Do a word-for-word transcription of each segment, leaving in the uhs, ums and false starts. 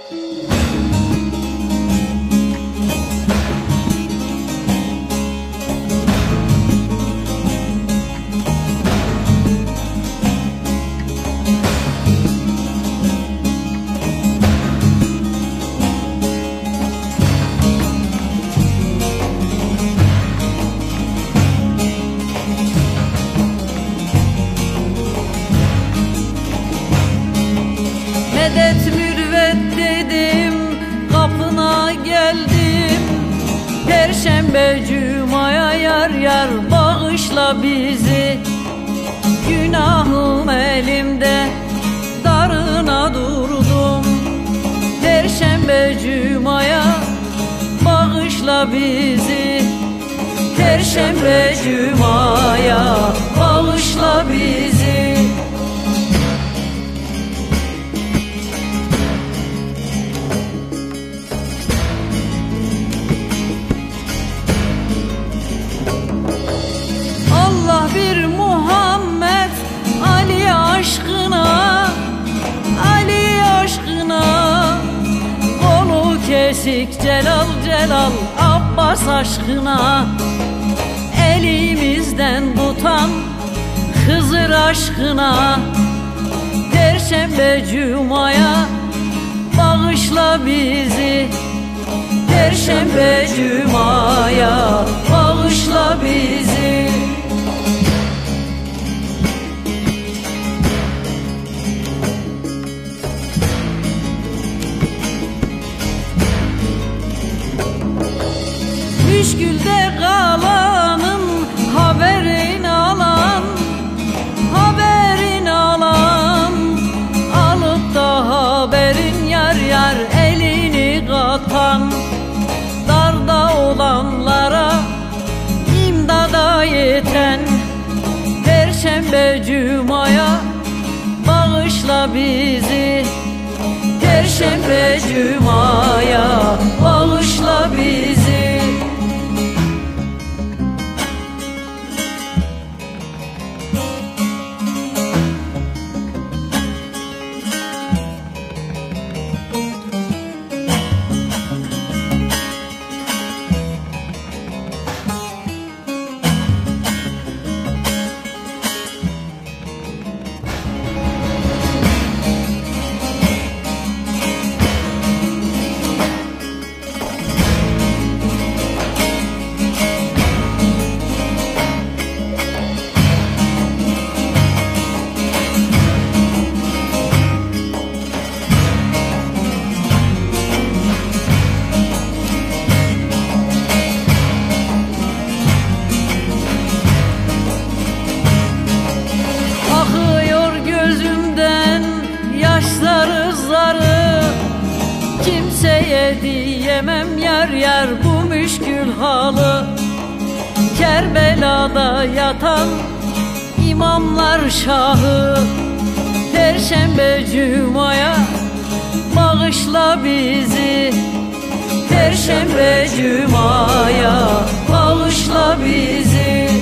Medet mürvet dedim, kapına geldim. Perşembe cumaya yar yar bağışla bizi. Günahım elimde, darına durdum. Perşembe cumaya bağışla bizi. Perşembe cumaya bağışla bizi. Allah bir Muhammed Ali aşkına, Ali aşkına. Kolu kesik Celal Celal Abbas aşkına. Elimizden tutan Hızır aşkına. Perşembe cumaya bağışla bizi. Perşembe cumaya bağışla bizi. Müşkülde kalanın haberini alan, haberini alan. Alıp da haberin yar yar elini katan. Darda olanlara imdada yeten. Perşembe cumaya bağışla bizi. Perşembe cumaya bağışla bizi. Yaşları zarı kimseye diyemem yar yar bu müşkül halı. Kerbela'da yatan imamlar şahı. Perşembe cumaya bağışla bizi. Perşembe cumaya bağışla bizi.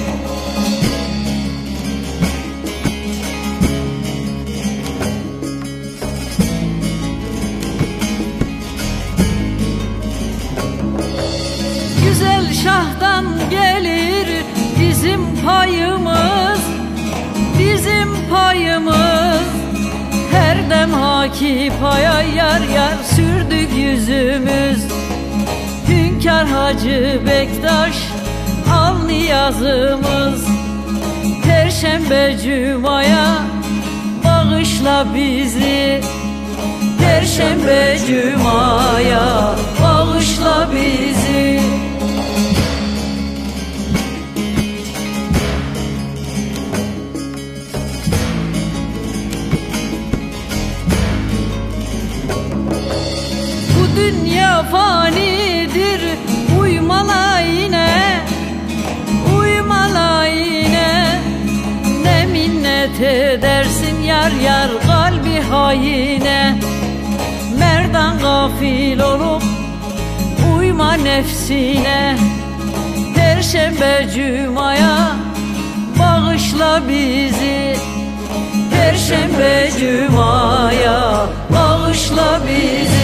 Güzel şahtan gelir bizim payımız, bizim payımız. Her dem haki paya yar yar sürdük yüzümüz. Hünkâr Hacı Bektaş al niyazımız. Perşembe cumaya bağışla bizi. Perşembe cumaya bağışla bizi. Bu dünya fanidir, uyma layine, uyma layine. Ne minnet edersin yar yar kalbi haine. Merdan gafil olup uyma nefsine. Perşembe cumaya bağışla bizi. Perşembe cumaya bağışla bizi.